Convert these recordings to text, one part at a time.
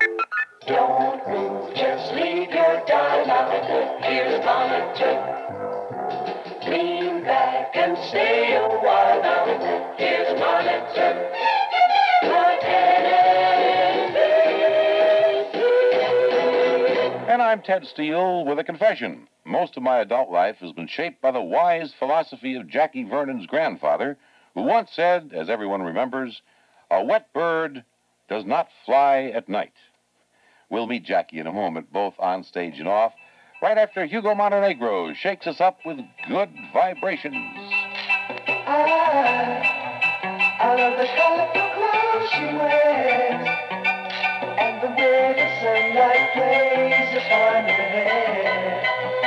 Don't move, just leave your dial on the here's monitor. Lean back and stay a while now. Here's monitor. And I'm Ted Steele with a confession. Most of my adult life has been shaped by the wise philosophy of Jackie Vernon's grandfather, who once said, as everyone remembers, a wet bird does not fly at night. We'll meet Jackie in a moment, both on stage and off, right after Hugo Montenegro shakes us up with good vibrations. I love the colorful clothes she wears, and the way the sunlight plays upon her hair.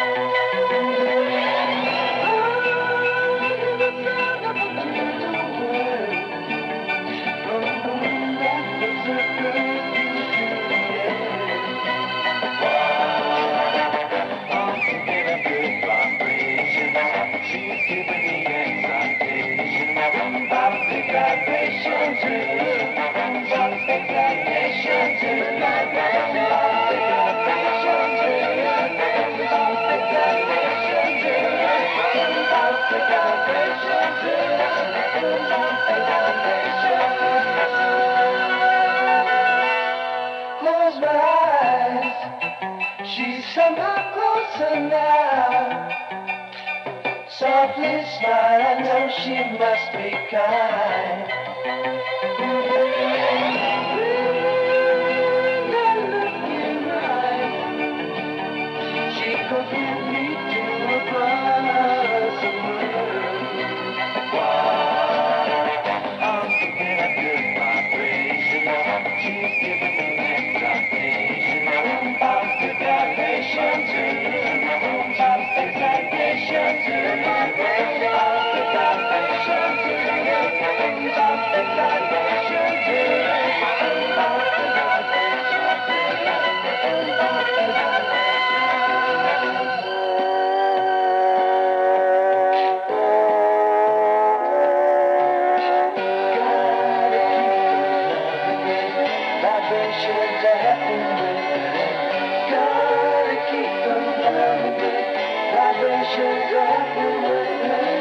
Close my eyes, she's somehow closer now. Softly smile, I know she must be kind. She could lead me to a blossom I'm thinking of good vibrations. She's giving me excitation. Positive vibration to positive vibration to positive vibration to positive vibration to vibrations are happening. Gotta keep them moving. Vibrations are happening.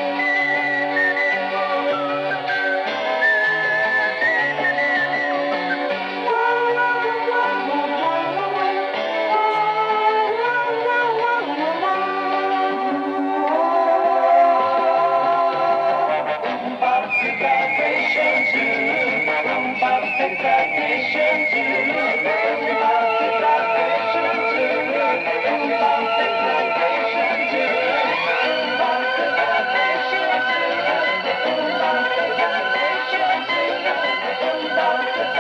Positive vibrations to positive vibrations to positive vibrations to positive vibrations to positive vibrations to positive vibrations to positive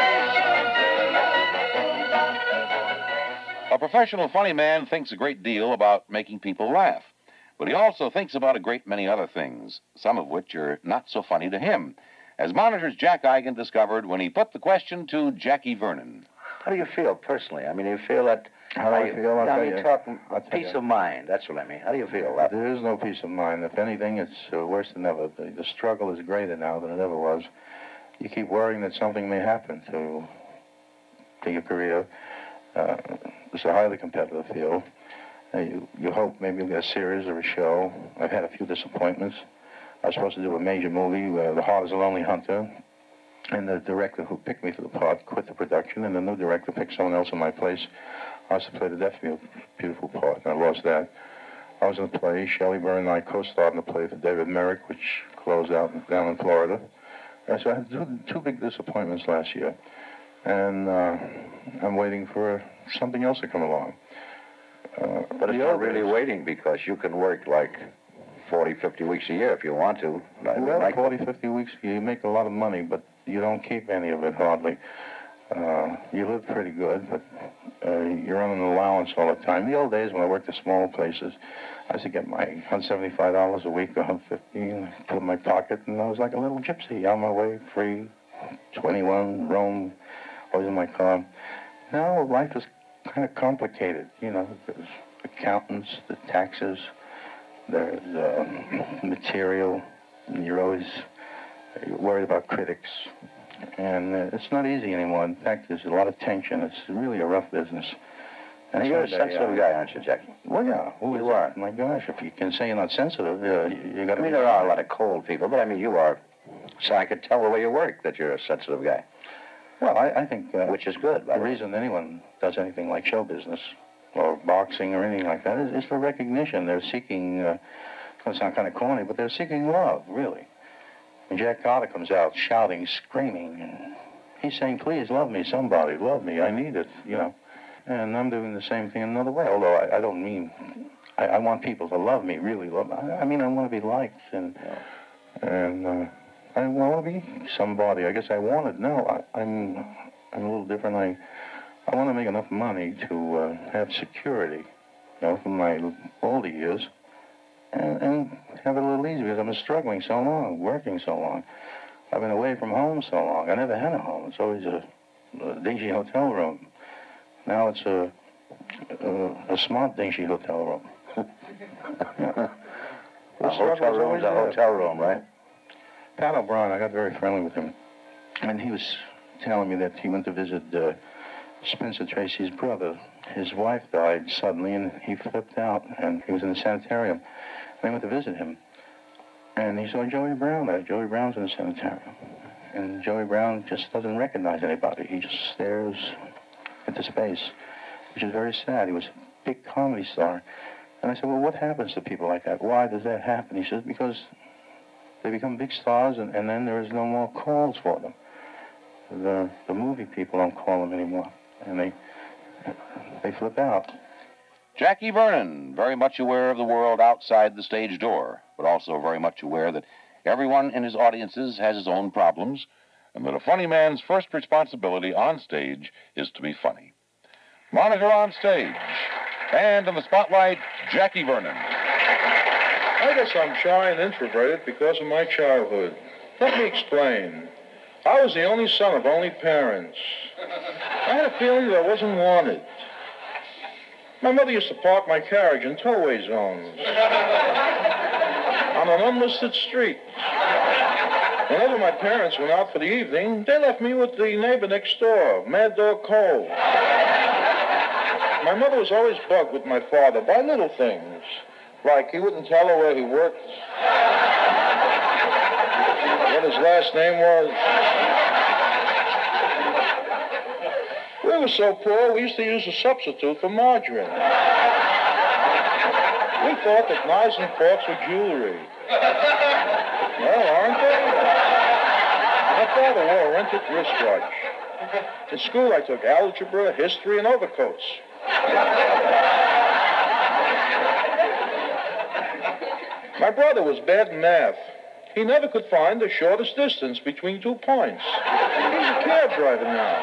vibrations. A professional funny man thinks a great deal about making people laugh, but he also thinks about a great many other things, some of which are not so funny to him, as Monitor's Jack Eigen discovered when he put the question to Jackie Vernon. How do you feel personally? I mean, you feel that... How do I feel? I'll peace of mind. That's what I mean. How do you feel? There is no peace of mind. If anything, it's worse than ever. The struggle is greater now than it ever was. You keep worrying that something may happen to your career. It's a highly competitive field. You hope maybe you'll get a series or a show. I've had a few disappointments. I was supposed to do a major movie, The Heart is a Lonely Hunter, and the director who picked me for the part quit the production, and the new director picked someone else in my place. I was to play the deaf beautiful part, and I lost that. I was in a play. Shelley Byrne and I co-starred in a play for David Merrick, which closed out down in Florida. So I had two big disappointments last year, and I'm waiting for something else to come along. But it's not really waiting, because you can work like 40, 50 weeks a year if you want to. Well, 40, 50 weeks, you make a lot of money, but you don't keep any of it, hardly. You live pretty good, but you're on an allowance all the time. The old days when I worked at small places, I used to get my $175 a week, $150, put in my pocket, and I was like a little gypsy on my way, free, 21, roam, always in my car. Now life is kind of complicated. You know, there's accountants, the taxes, there's material, and you're always worried about critics. And it's not easy anymore. In fact, there's a lot of tension. It's really a rough business. And You're a sensitive guy, aren't you, Jackie? Well, yeah. You are. My gosh, if you can say you're not sensitive, you got to. I mean, there are a lot of cold people, but I mean, you are. So I could tell the way you work that you're a sensitive guy. Well, I think... which is good. The reason anyone does anything like show business or boxing or anything like that is for recognition. They're seeking... it's not kind of corny, but they're seeking love, really. When Jack Carter comes out shouting, screaming, and he's saying, please, love me, somebody, love me, I need it, you know. And I'm doing the same thing another way, although I don't mean... I want people to love me, really love me. I mean, I want to be liked, and I want to be somebody. I guess I want it. No, I'm a little different. I want to make enough money to have security, you know, for my older years, and have it a little easier because I've been struggling so long, working so long. I've been away from home so long. I never had a home. It's always a dingy hotel room. Now it's a smart dingy hotel room. Yeah. A hotel room's a hotel room, right? Pat O'Brien, I got very friendly with him. And he was telling me that he went to visit Spencer Tracy's brother. His wife died suddenly, and he flipped out, and he was in the sanitarium. And they went to visit him. And he saw Joey Brown there. Joey Brown's in the sanitarium. And Joey Brown just doesn't recognize anybody. He just stares into space, which is very sad. He was a big comedy star. And I said, well, what happens to people like that? Why does that happen? He says, because they become big stars, and then there is no more calls for them. The movie people don't call them anymore, and they flip out. Jackie Vernon, very much aware of the world outside the stage door, but also very much aware that everyone in his audiences has his own problems, and that a funny man's first responsibility on stage is to be funny. Monitor on stage, and in the spotlight, Jackie Vernon. I guess I'm shy and introverted because of my childhood. Let me explain. I was the only son of only parents. I had a feeling that I wasn't wanted. My mother used to park my carriage in tollway zones on an unlisted street. Whenever my parents went out for the evening, they left me with the neighbor next door, Mad Dog Cole. My mother was always bugged with my father by little things. Like he wouldn't tell her where he worked, what his last name was. We were so poor, we used to use a substitute for margarine. We thought that knives and forks were jewelry. Well, aren't they? My father wore a rented wristwatch. In school, I took algebra, history, and overcoats. My brother was bad in math. He never could find the shortest distance between 2 points. He's a cab driver now.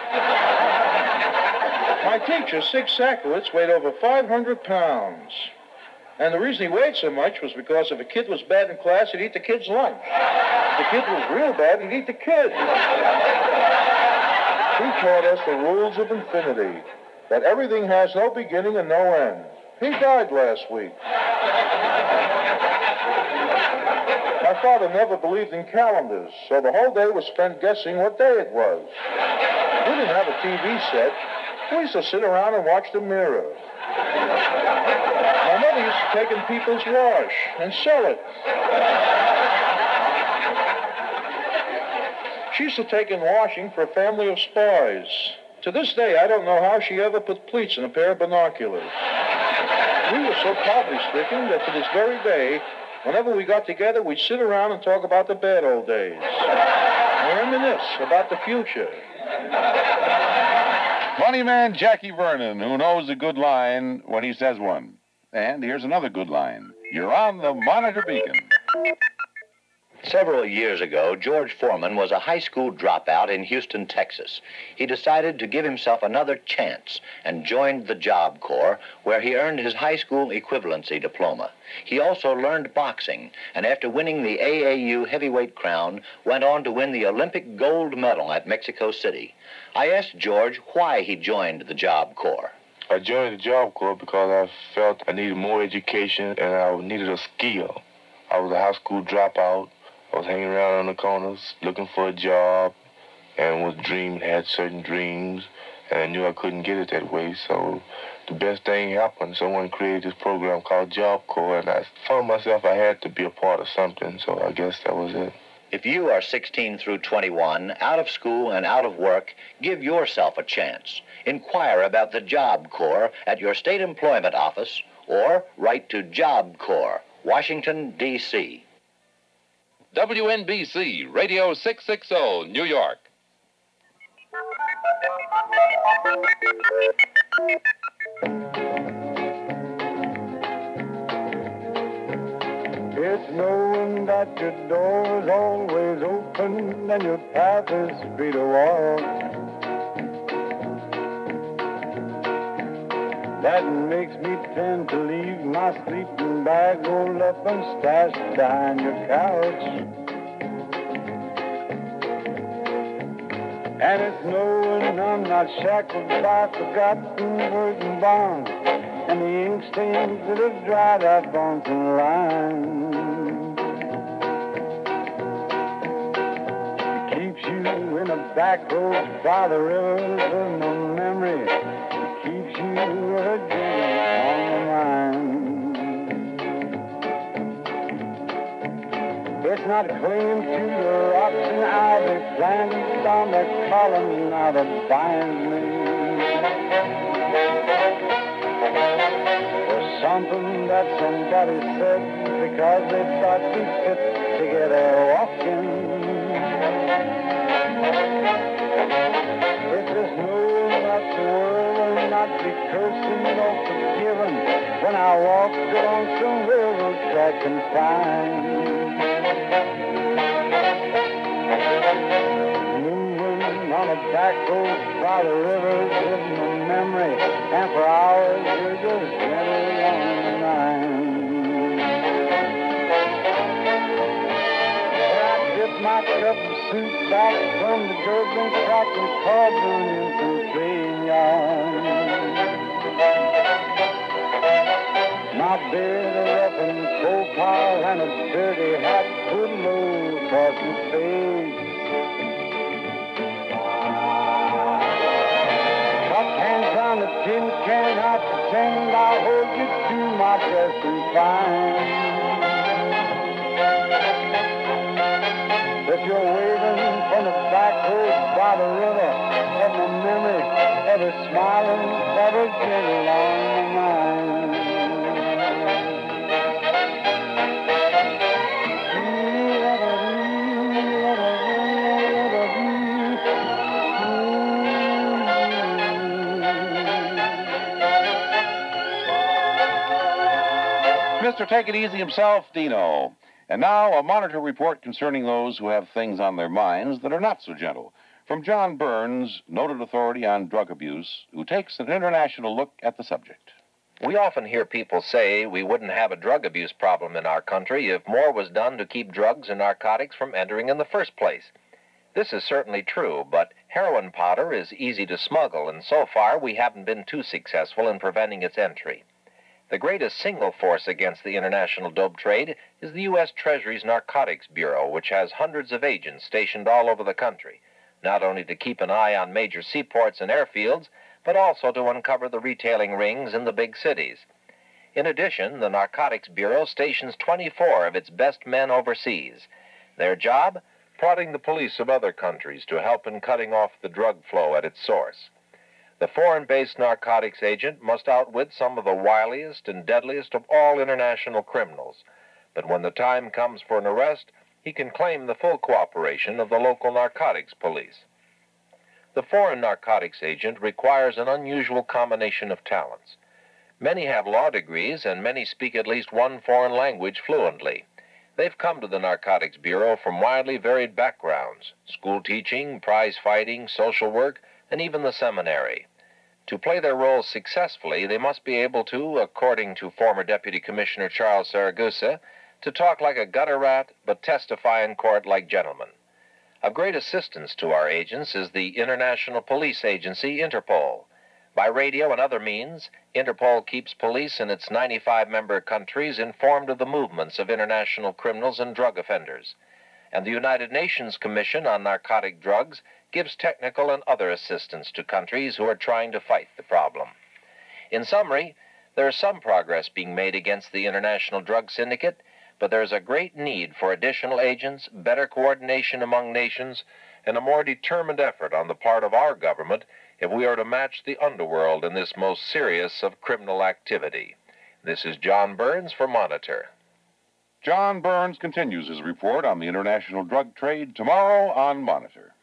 My teacher, Sig Sakowitz, weighed over 500 pounds. And the reason he weighed so much was because if a kid was bad in class, he'd eat the kid's lunch. If the kid was real bad, he'd eat the kid. He taught us the rules of infinity, that everything has no beginning and no end. He died last week. My father never believed in calendars, so the whole day was spent guessing what day it was. We didn't have a TV set. We used to sit around and watch the mirror. My mother used to take in people's wash and sell it. She used to take in washing for a family of spies. To this day, I don't know how she ever put pleats in a pair of binoculars. We were so poverty-stricken that to this very day, whenever we got together, we'd sit around and talk about the bad old days. And reminisce about the future. Funny man Jackie Vernon, who knows a good line when he says one. And here's another good line. You're on the Monitor Beacon. Several years ago, George Foreman was a high school dropout in Houston, Texas. He decided to give himself another chance and joined the Job Corps, where he earned his high school equivalency diploma. He also learned boxing, and after winning the AAU heavyweight crown, went on to win the Olympic gold medal at Mexico City. I asked George why he joined the Job Corps. I joined the Job Corps because I felt I needed more education and I needed a skill. I was a high school dropout. I was hanging around on the corners looking for a job, and was dreaming, had certain dreams, and I knew I couldn't get it that way. So the best thing happened. Someone created this program called Job Corps, and I found myself I had to be a part of something, so I guess that was it. If you are 16 through 21, out of school and out of work, give yourself a chance. Inquire about the Job Corps at your state employment office or write to Job Corps, Washington, D.C. WNBC Radio 660, New York. It's knowing that your door is always open and your path is free to walk. That makes me tend to leave my sleeping bag rolled up and stashed behind your couch. And it's knowing I'm not shackled by forgotten words and bonds and the ink stains that have dried up on some lines. It keeps you in the back roads by the rivers of my memory. It keeps you with a dream on my mind. It's not clinging to the rocks and ivy planted on the column now that binds me. Something that somebody said because they thought we fit together walking. It's just knowing that the world will not be cursing or forgiven when I walk along some railroad track and find. Moving on a back road by the rivers with my memory, and for hours we're just gently on the line. I dip my cup of soup back from the gurgling crack and cauldron in some plain yarn. My beard a rough and coal pile and a dirty hat put low across my face. Hands on the tin can, I pretend I'll hold you to my breast and find. If you're waving from the back road by the river of my memory, ever smiling, ever gentle on my mind. Mr. Take It Easy himself, Dino. And now a monitor report concerning those who have things on their minds that are not so gentle. From John Burns, noted authority on drug abuse, who takes an international look at the subject. We often hear people say we wouldn't have a drug abuse problem in our country if more was done to keep drugs and narcotics from entering in the first place. This is certainly true, but heroin powder is easy to smuggle, and so far we haven't been too successful in preventing its entry. The greatest single force against the international dope trade is the U.S. Treasury's Narcotics Bureau, which has hundreds of agents stationed all over the country, not only to keep an eye on major seaports and airfields, but also to uncover the retailing rings in the big cities. In addition, the Narcotics Bureau stations 24 of its best men overseas. Their job? Prodding the police of other countries to help in cutting off the drug flow at its source. The foreign-based narcotics agent must outwit some of the wiliest and deadliest of all international criminals. But when the time comes for an arrest, he can claim the full cooperation of the local narcotics police. The foreign narcotics agent requires an unusual combination of talents. Many have law degrees, and many speak at least one foreign language fluently. They've come to the Narcotics Bureau from widely varied backgrounds: school teaching, prize fighting, social work, and even the seminary. To play their roles successfully, they must be able to, according to former Deputy Commissioner Charles Saragusa, to talk like a gutter rat, but testify in court like gentlemen. Of great assistance to our agents is the International Police Agency, Interpol. By radio and other means, Interpol keeps police in its 95 member countries informed of the movements of international criminals and drug offenders. and the United Nations Commission on Narcotic Drugs gives technical and other assistance to countries who are trying to fight the problem. In summary, there is some progress being made against the international drug syndicate, but there is a great need for additional agents, better coordination among nations, and a more determined effort on the part of our government if we are to match the underworld in this most serious of criminal activity. This is John Burns for Monitor. John Burns continues his report on the international drug trade tomorrow on Monitor.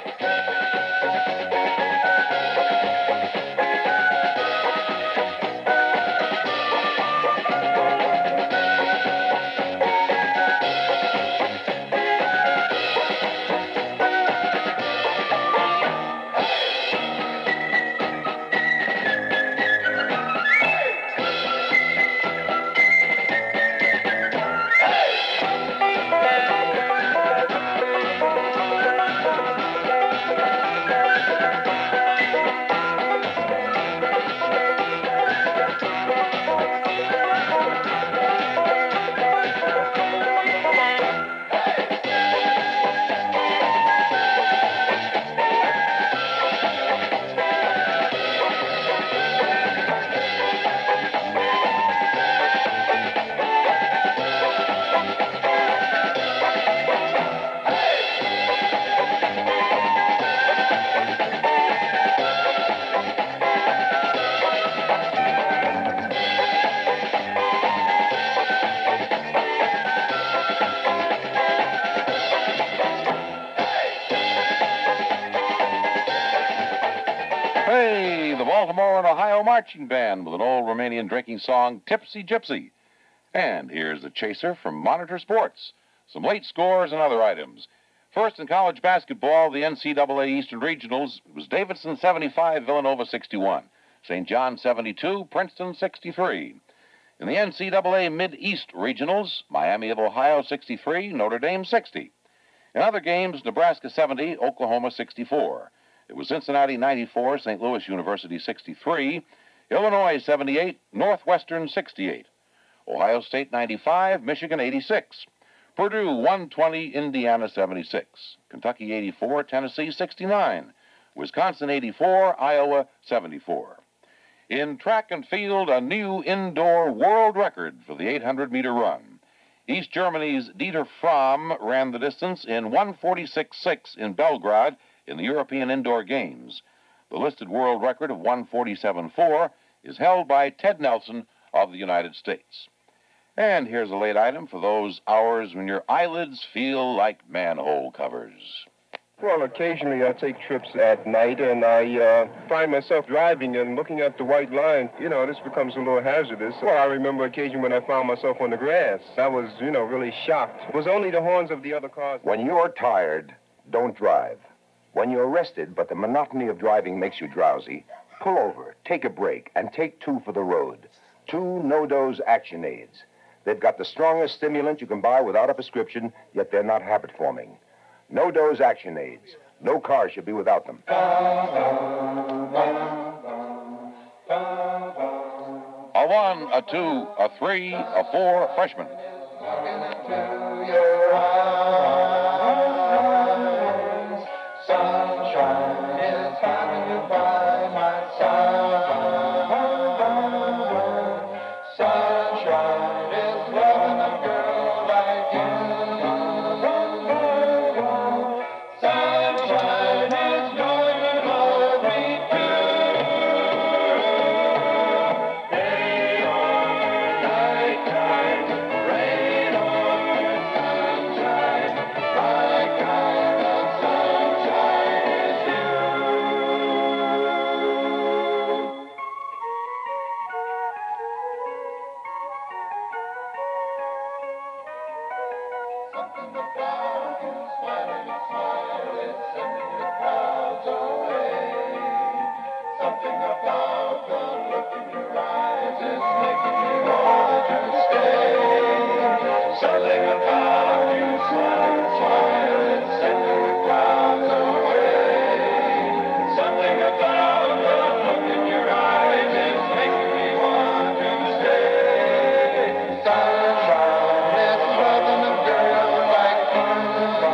Hey, the Baltimore and Ohio Marching Band with an old Romanian drinking song, Tipsy Gypsy. And here's the chaser from Monitor Sports. Some late scores and other items. First, in college basketball, the NCAA Eastern Regionals, it was Davidson 75, Villanova 61. St. John 72, Princeton 63. In the NCAA Mid-East Regionals, Miami of Ohio 63, Notre Dame 60. In other games, Nebraska 70, Oklahoma 64. It was Cincinnati 94, St. Louis University 63, Illinois 78, Northwestern 68. Ohio State 95, Michigan 86. Purdue 120, Indiana 76. Kentucky 84, Tennessee 69. Wisconsin 84, Iowa 74. In track and field, a new indoor world record for the 800-meter run. East Germany's Dieter Fromm ran the distance in 1:46.6 in Belgrade in the European Indoor Games. The listed world record of 1:47.4 is held by Ted Nelson of the United States. And here's a late item for those hours when your eyelids feel like manhole covers. Well, occasionally I take trips at night, and I find myself driving and looking at the white line. You know, this becomes a little hazardous. Well, I remember occasion when I found myself on the grass. I was, really shocked. It was only the horns of the other cars. When you're tired, don't drive. When you're rested, but the monotony of driving makes you drowsy, pull over, take a break, and take 2 for the road. 2 No-Dose Action Aids. They've got the strongest stimulant you can buy without a prescription, yet they're not habit-forming. No-Dose Action Aids. No car should be without them. A 1, a 2, a 3, a 4, freshman. Sunshine is passing you by, my son. Sunshine is loving a girl like you. Sunshine is going to love me too. Day or night time, rain or sunshine, my kind of sunshine is you. Something about you, smiling a smile, is sending the clouds away. Something about the look in your eyes is making me want to stay. Something about you, smiling a smile, is sending the clouds away. Something about the look in your eyes is making me want to stay. Sunshine is loving a girl like you.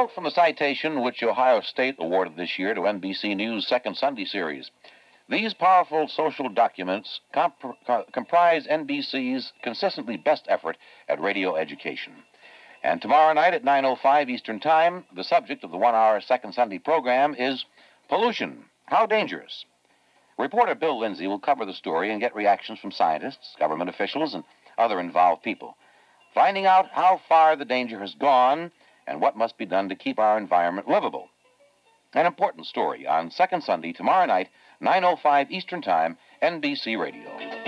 quote from the citation which Ohio State awarded this year to NBC News' Second Sunday series. These powerful social documents comprise NBC's consistently best effort at radio education. And tomorrow night at 9:05 Eastern Time, the subject of the 1-hour Second Sunday program is pollution. How dangerous? Reporter Bill Lindsay will cover the story and get reactions from scientists, government officials, and other involved people, finding out how far the danger has gone and what must be done to keep our environment livable. An important story on Second Sunday tomorrow night, 9:05 Eastern Time, NBC Radio.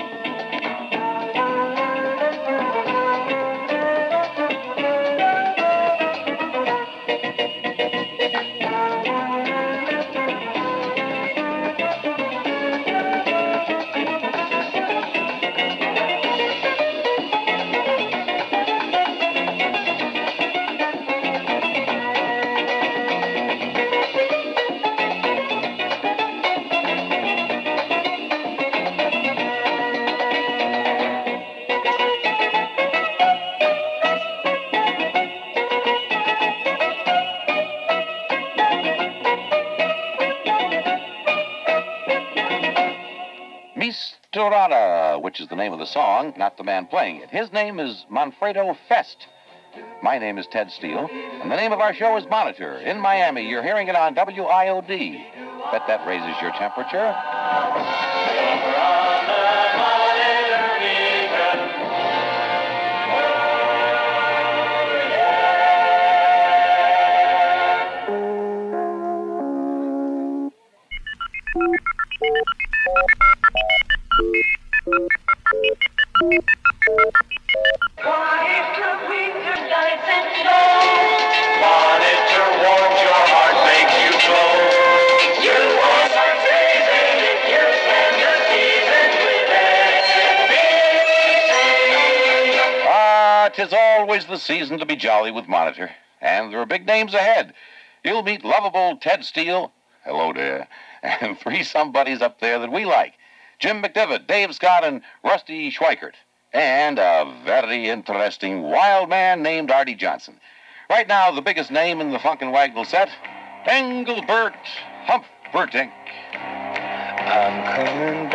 Misturada, which is the name of the song, not the man playing it. His name is Manfredo Fest. My name is Ted Steele, and the name of our show is Monitor. In Miami, you're hearing it on WIOD. Bet that raises your temperature. Tis always the season to be jolly with Monitor, and there are big names ahead. You'll meet lovable Ted Steele, hello there, and three somebodies up there that we like, Jim McDivitt, Dave Scott, and Rusty Schweikert, and a very interesting wild man named Artie Johnson. Right now, the biggest name in the Funkin' Wagnall set, Engelbert Humperdinck. I'm coming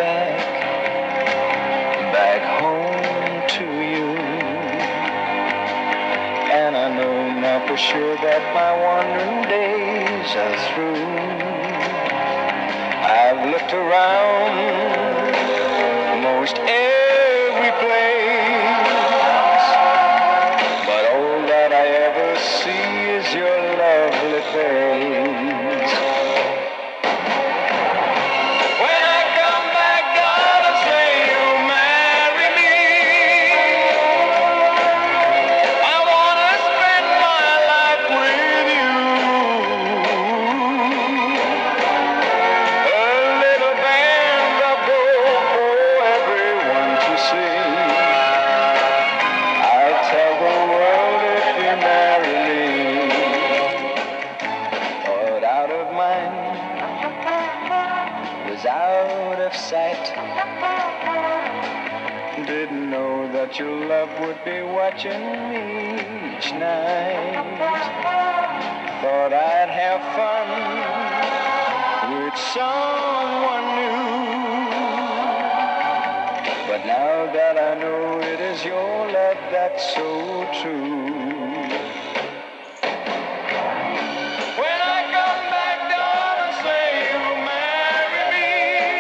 back home to you. And I know now for sure that my wandering days are through. I've looked around most every place, but all that I ever see is your lovely face. When I come back, gotta say you'll marry me. I wanna spend my life with you. A little band of gold for everyone to see. I'll tell the world if you marry me. But out of mind was out of sight. Didn't know that your love would be watching me each night. Thought I'd have fun with someone new. But now that I know it is your love that's so true. When I come back, darling, say you'll marry me.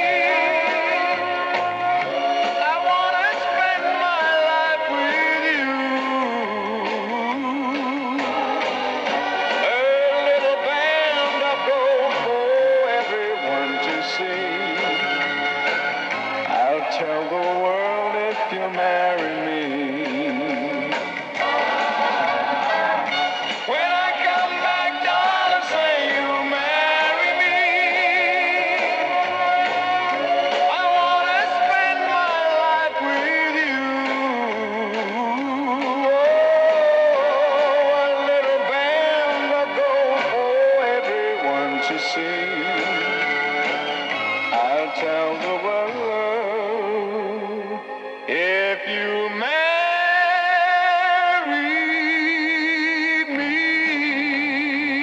I wanna spend my life with you. A little band of gold for everyone to see. I'll tell the world if you marry me. When I come back, darling, say you'll marry me. I wanna spend my life with you. Oh, a little band of gold for everyone to see. I'll tell the world if you marry me.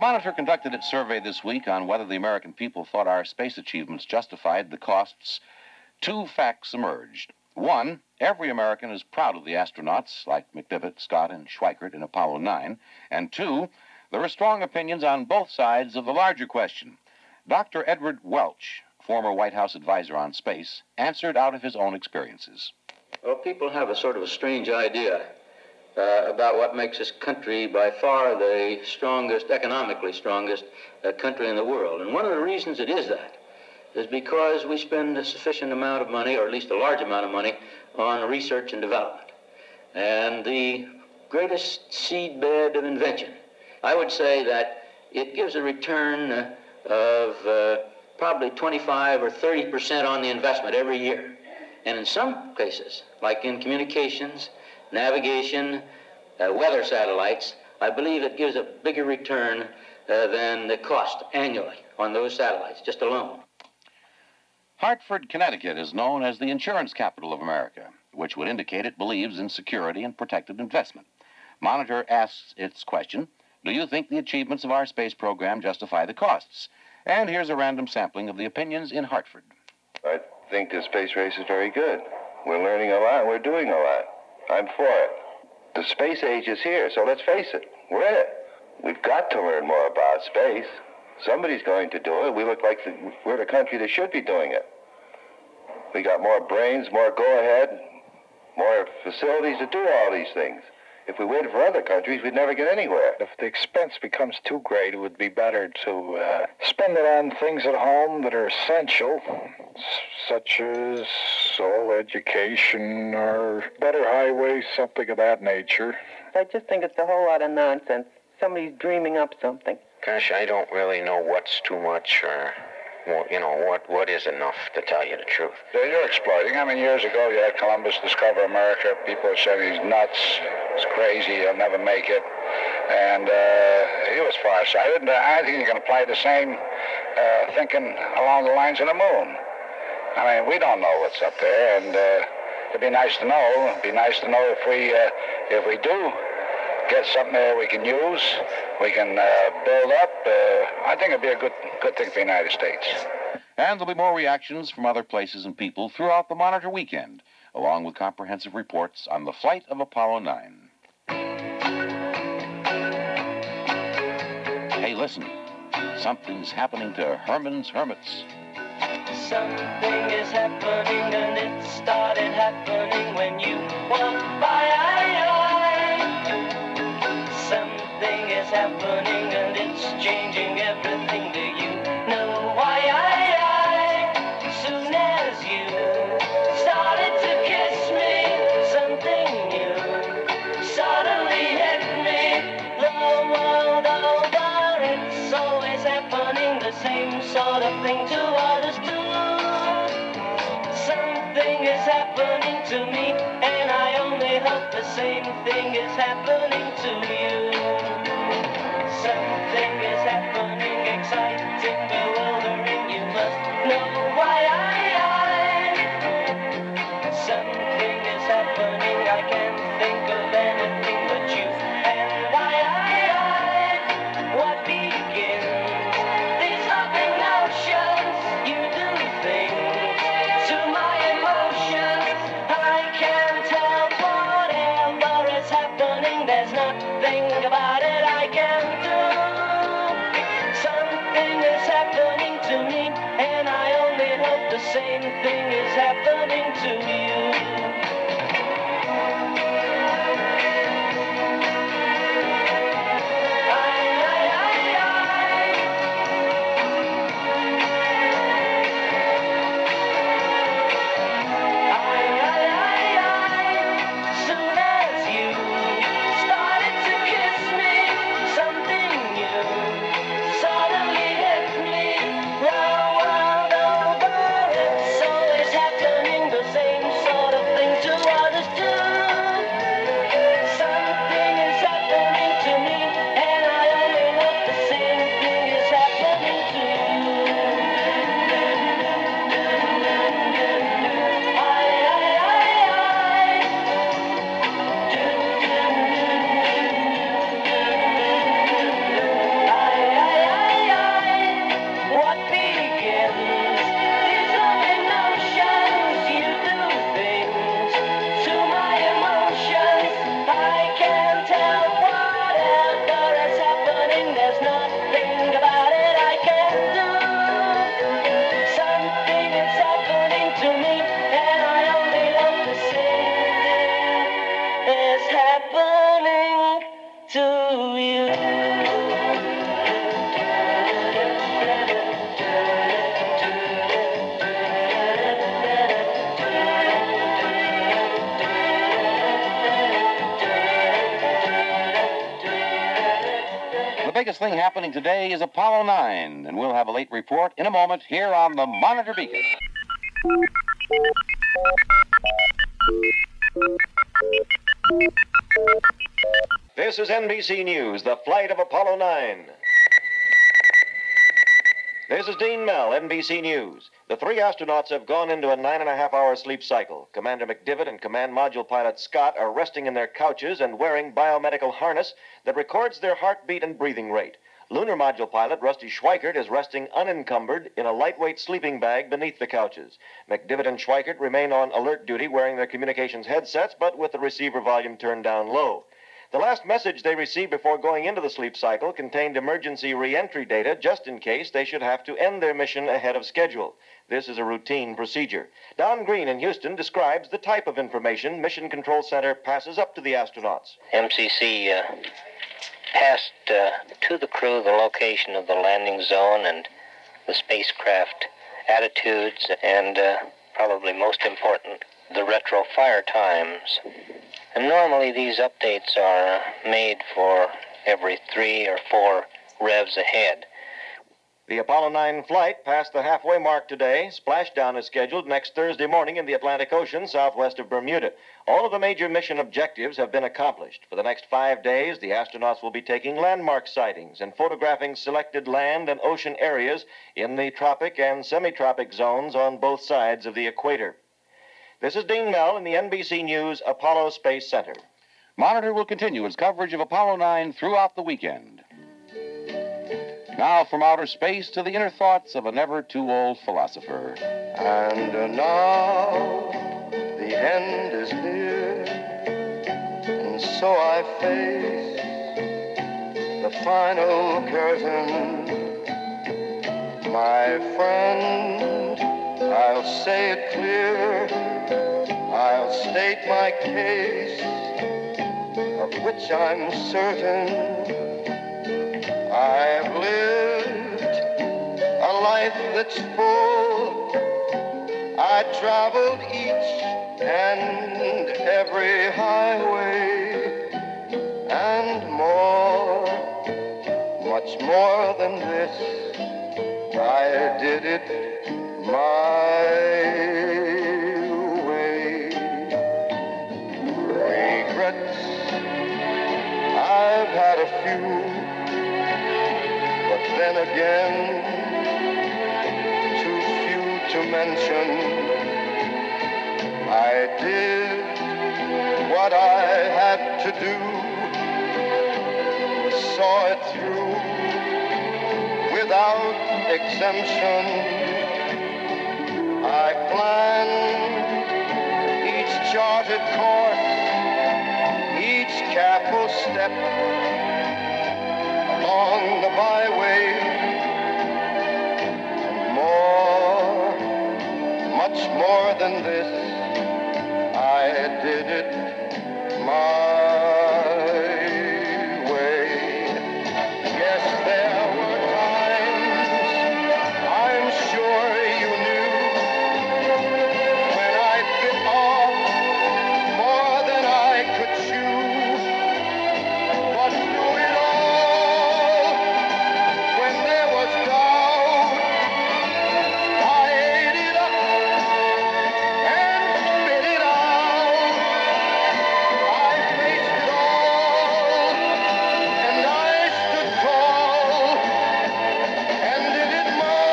Monitor conducted its survey this week on whether the American people thought our space achievements justified the costs. Two facts emerged. One, every American is proud of the astronauts like McDivitt, Scott, and Schweikert in Apollo 9. And two, there are strong opinions on both sides of the larger question. Dr. Edward Welch, former White House advisor on space, answered out of his own experiences. Well, people have a sort of a strange idea about what makes this country by far the strongest, economically strongest country in the world. And one of the reasons it is that is because we spend a sufficient amount of money, or at least a large amount of money, on research and development. And the greatest seedbed of invention, I would say that it gives a return of probably 25 or 30% on the investment every year. And in some cases, like in communications, navigation, weather satellites, I believe it gives a bigger return than the cost annually on those satellites, just alone. Hartford, Connecticut is known as the insurance capital of America, which would indicate it believes in security and protected investment. Monitor asks its question, do you think the achievements of our space program justify the costs? And here's a random sampling of the opinions in Hartford. I think the space race is very good. We're learning a lot, we're doing a lot. I'm for it. The space age is here, so let's face it, we're in it. We've got to learn more about space. Somebody's going to do it. We look like we're the country that should be doing it. We got more brains, more go-ahead, more facilities to do all these things. If we waited for other countries, we'd never get anywhere. If the expense becomes too great, it would be better to spend it on things at home that are essential, such as education or better highways, something of that nature. I just think it's a whole lot of nonsense. Somebody's dreaming up something. Gosh, I don't really know what's too much or, what is enough, to tell you the truth. You're exploiting. I mean, years ago, you had Columbus discover America. People were saying he's nuts. It's crazy. He'll never make it. And he was farsighted. I think you can apply the same thinking along the lines of the moon. I mean, we don't know what's up there, and it'd be nice to know. It'd be nice to know if we do get something there we can use, we can build up. I think it'd be a good thing for the United States. And there'll be more reactions from other places and people throughout the Monitor weekend, along with comprehensive reports on the flight of Apollo 9. Hey, listen, something's happening to Herman's Hermits. Something is happening, and it started happening when you walked by. Something is happening, and it's changing everything. Do you know why? Soon as you started to kiss me, something new suddenly hit me. The world over, it's always happening, the same sort of thing to others too. Something is happening to me, and I only hope the same thing is happening to you. Something is happening, exciting, bewildering, you must know why. Something is happening, I can't think of anything but you and I. What begins? These loving notions, you do things to my emotions. I can't help whatever is happening, there's nothing about it I can do. Something is happening to me, and I only hope the same thing is happening to you. Soon as you started to kiss me, something new suddenly hit me. The world over, it's always happening, the same sort of thing. happening to you. The biggest thing happening today is Apollo 9, and we'll have a late report in a moment here on the Monitor Beacon. This is NBC News, the flight of Apollo 9. This is Dean Mell, NBC News. The 3 astronauts have gone into a 9.5-hour sleep cycle. Commander McDivitt and Command Module Pilot Scott are resting in their couches and wearing biomedical harness that records their heartbeat and breathing rate. Lunar Module Pilot Rusty Schweikert is resting unencumbered in a lightweight sleeping bag beneath the couches. McDivitt and Schweikert remain on alert duty wearing their communications headsets, but with the receiver volume turned down low. The last message they received before going into the sleep cycle contained emergency re-entry data just in case they should have to end their mission ahead of schedule. This is a routine procedure. Don Green in Houston describes the type of information Mission Control Center passes up to the astronauts. MCC passed to the crew the location of the landing zone and the spacecraft attitudes and, probably most important, the retro fire times. And normally these updates are made for every 3 or 4 revs ahead. The Apollo 9 flight passed the halfway mark today. Splashdown is scheduled next Thursday morning in the Atlantic Ocean southwest of Bermuda. All of the major mission objectives have been accomplished. For the next 5 days, the astronauts will be taking landmark sightings and photographing selected land and ocean areas in the tropic and semi-tropic zones on both sides of the equator. This is Dean Mell in the NBC News Apollo Space Center. Monitor will continue its coverage of Apollo 9 throughout the weekend. Now from outer space to the inner thoughts of a never-too-old philosopher. And now the end is near, and so I face the final curtain. My friend, I'll say it clear, I'll state my case, of which I'm certain. I've lived a life that's full. I traveled each and every highway, and more, much more than this, I did it my way. Regrets, I've had a few, but then again, too few to mention. I did what I had to do, saw it through without exemption. I planned each charted course, each careful step along the byway, and more, much more than this, I did it my way. Yes, there were times, I'm sure you knew, when I bit off more than I could chew. But through it all, when there was doubt, I ate it up and spit it out. I faced it all, and I stood tall, and did it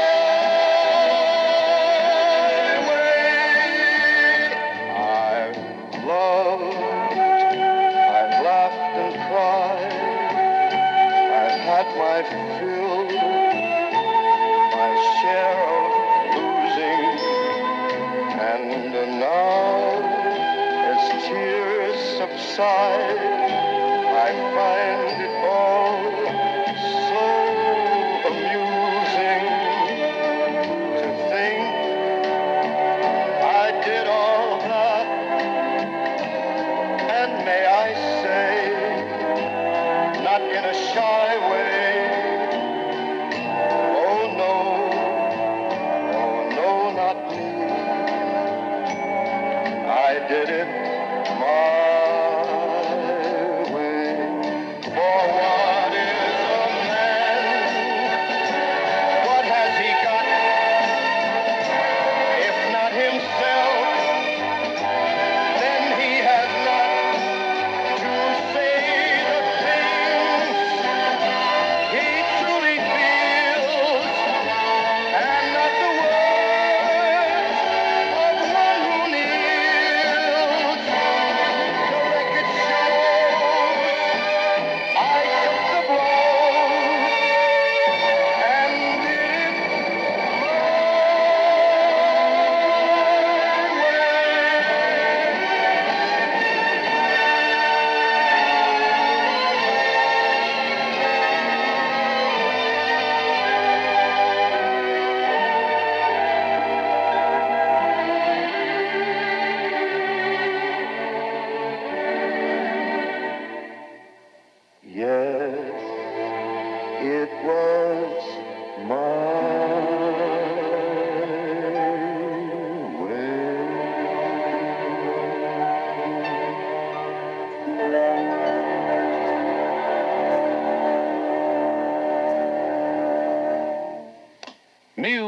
my way. I've loved, I've laughed and cried, I've had my fill, my share of losing, and now, as tears subside, I find it all so amusing to think I did all that, and may I say,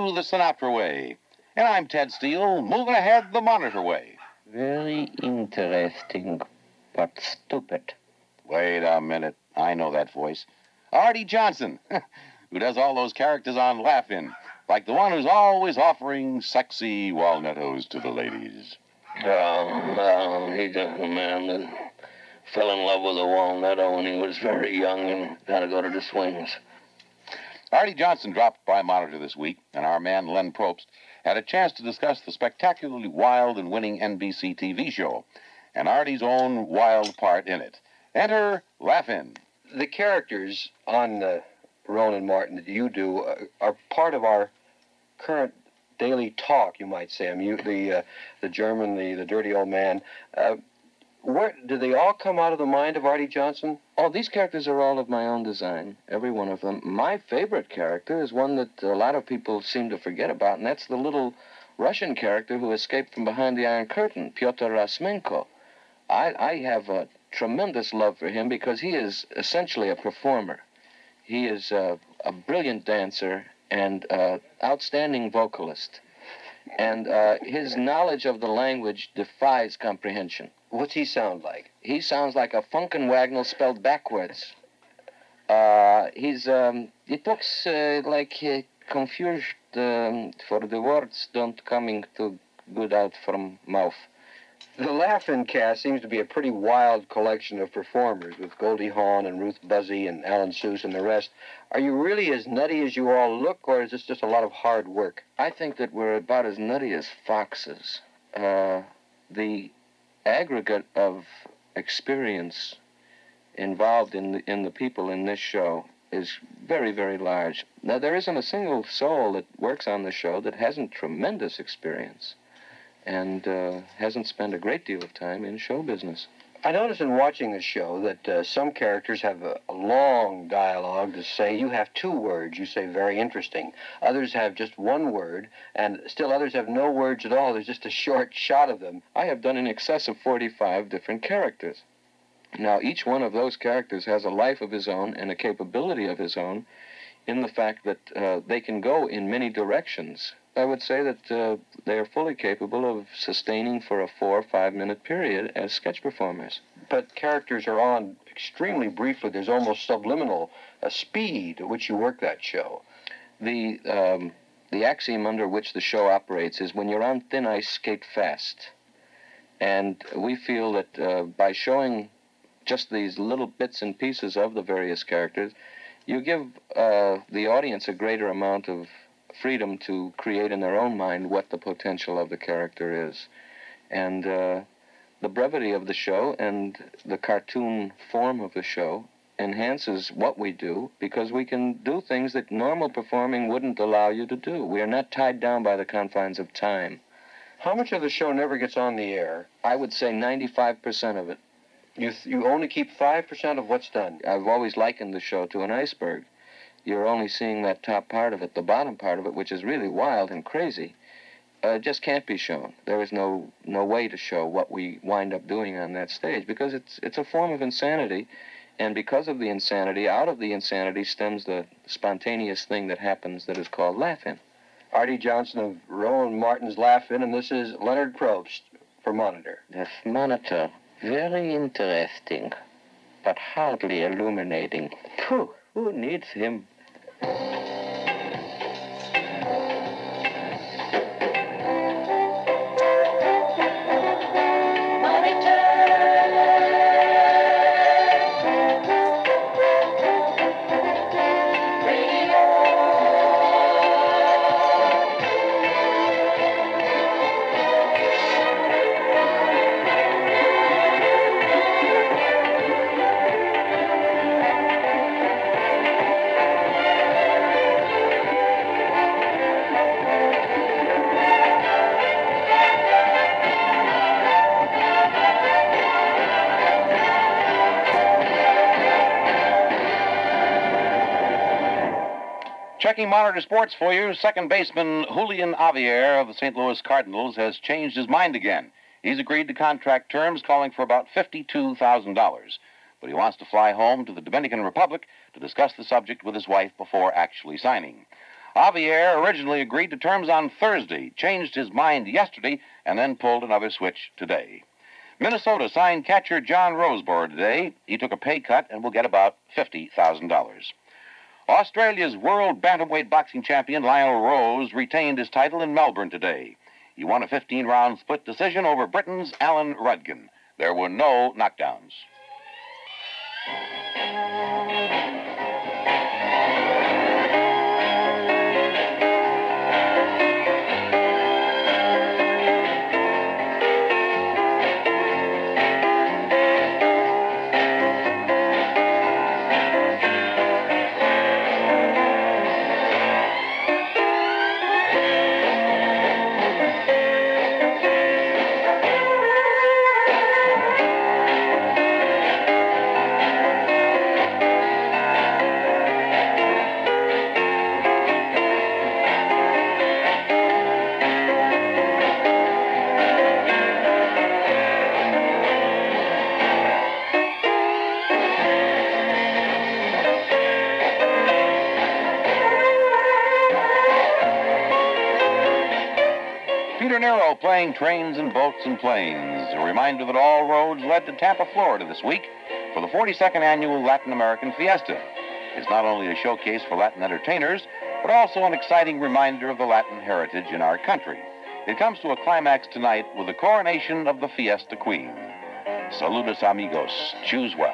you the Sinatra way. And I'm Ted Steele, moving ahead the Monitor way. Very interesting, but stupid. Wait a minute. I know that voice. Artie Johnson, who does all those characters on Laugh-In, like the one who's always offering sexy walnuttos to the ladies. He just a man that fell in love with a walnutto when he was very young and got to go to the swings. Artie Johnson dropped by Monitor this week, and our man Len Probst had a chance to discuss the spectacularly wild and winning NBC TV show, and Artie's own wild part in it. Enter Laugh-In. The characters on Rowan and Martin that you do are part of our current daily talk, you might say. I mean, the German, the dirty old man. Where do they all come out of the mind of Artie Johnson? Oh, these characters are all of my own design, every one of them. My favorite character is one that a lot of people seem to forget about, and that's the little Russian character who escaped from behind the Iron Curtain, Pyotr Rasmenko. I have a tremendous love for him because he is essentially a performer. He is a brilliant dancer and outstanding vocalist. And his knowledge of the language defies comprehension. What's he sound like? He sounds like a Funken Wagnall spelled backwards. He talks like confused, for the words don't coming too good out from mouth. The Laugh-In cast seems to be a pretty wild collection of performers with Goldie Hawn and Ruth Buzzy and Alan Seuss and the rest. Are you really as nutty as you all look, or is this just a lot of hard work? I think that we're about as nutty as foxes. The aggregate of experience involved in the people in this show is very, very large. Now, there isn't a single soul that works on the show that hasn't tremendous experience and hasn't spent a great deal of time in show business. I noticed in watching the show that some characters have a long dialogue to say. You have 2 words, you say very interesting. Others have just 1 word, and still others have no words at all. There's just a short shot of them. I have done in excess of 45 different characters. Now, each one of those characters has a life of his own and a capability of his own in the fact that they can go in many directions. I would say that they are fully capable of sustaining for a 4 or 5 minute period as sketch performers. But characters are on extremely briefly. There's almost subliminal speed at which you work that show. The axiom under which the show operates is when you're on thin ice, skate fast. And we feel that by showing just these little bits and pieces of the various characters, you give the audience a greater amount of freedom to create in their own mind what the potential of the character is. And the brevity of the show and the cartoon form of the show enhances what we do because we can do things that normal performing wouldn't allow you to do. We are not tied down by the confines of time. How much of the show never gets on the air? I would say 95% of it. You only keep 5% of what's done? I've always likened the show to an iceberg. You're only seeing that top part of it. The bottom part of it, which is really wild and crazy, just can't be shown. There is no way to show what we wind up doing on that stage because it's a form of insanity, and because of the insanity, out of the insanity stems the spontaneous thing that happens that is called Laugh-In. Artie Johnson of Rowan Martin's Laugh-In, and this is Leonard Probst for Monitor. Yes, Monitor. Very interesting, but hardly illuminating. Phew, who needs him? Checking Monitor Sports for you, second baseman Julian Javier of the St. Louis Cardinals has changed his mind again. He's agreed to contract terms calling for about $52,000. But he wants to fly home to the Dominican Republic to discuss the subject with his wife before actually signing. Javier originally agreed to terms on Thursday, changed his mind yesterday, and then pulled another switch today. Minnesota signed catcher John Roseboro today. He took a pay cut and will get about $50,000. Australia's world bantamweight boxing champion Lionel Rose retained his title in Melbourne today. He won a 15-round split decision over Britain's Alan Rudkin. There were no knockdowns. Peter Nero playing Trains and Boats and Planes. A reminder that all roads led to Tampa, Florida this week for the 42nd Annual Latin American Fiesta. It's not only a showcase for Latin entertainers, but also an exciting reminder of the Latin heritage in our country. It comes to a climax tonight with the coronation of the Fiesta Queen. Saludos, amigos. Choose well.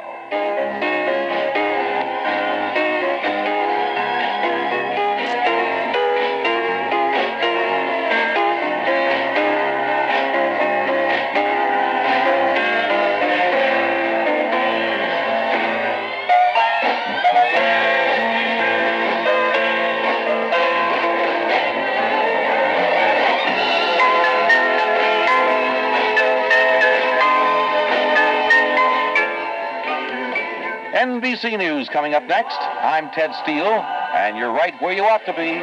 NBC News coming up next. I'm Ted Steele, and you're right where you ought to be.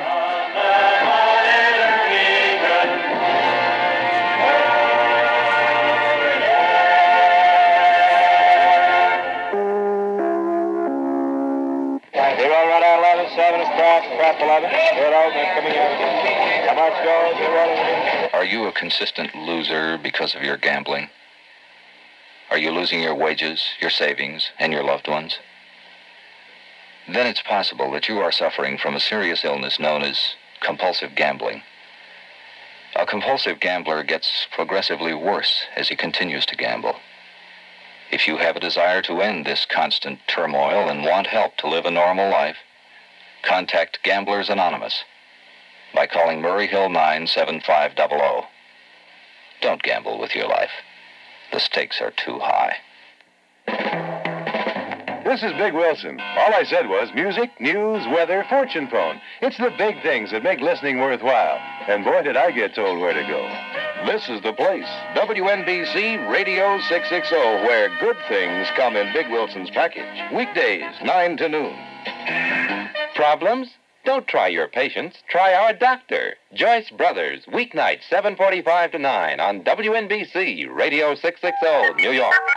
Zero, radar 11, 7 is craft 11. Good opening coming in. How much goes? Are you a consistent loser because of your gambling? Are you losing your wages, your savings, and your loved ones? Then it's possible that you are suffering from a serious illness known as compulsive gambling. A compulsive gambler gets progressively worse as he continues to gamble. If you have a desire to end this constant turmoil and want help to live a normal life, contact Gamblers Anonymous by calling Murray Hill 97500. Don't gamble with your life. The stakes are too high. This is Big Wilson. All I said was music, news, weather, fortune phone. It's the big things that make listening worthwhile. And boy, did I get told where to go. This is the place, WNBC Radio 660, where good things come in Big Wilson's package. Weekdays, 9 to noon. Problems? Don't try your patience. Try our doctor, Joyce Brothers, weeknights 7:45 to 9 on WNBC Radio 660, New York.